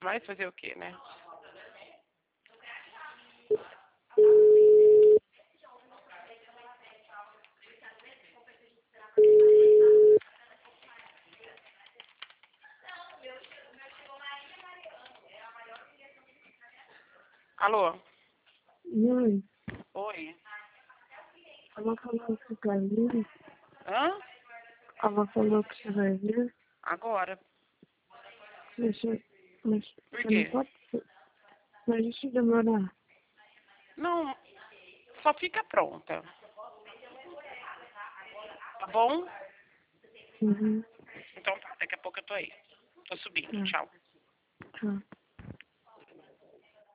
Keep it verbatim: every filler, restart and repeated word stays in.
Vai fazer o quê, né? Alô? E aí? Oi? Ela falou que vai vir? Hã? Ela falou que você vai vir? Agora. Deixa, mas Por você não quê? pode ser. Mas deixa eu demorar. Não, só fica pronta. Tá bom? Uhum. Então tá, daqui a pouco eu tô aí. Tô subindo, Tá, tchau. tá.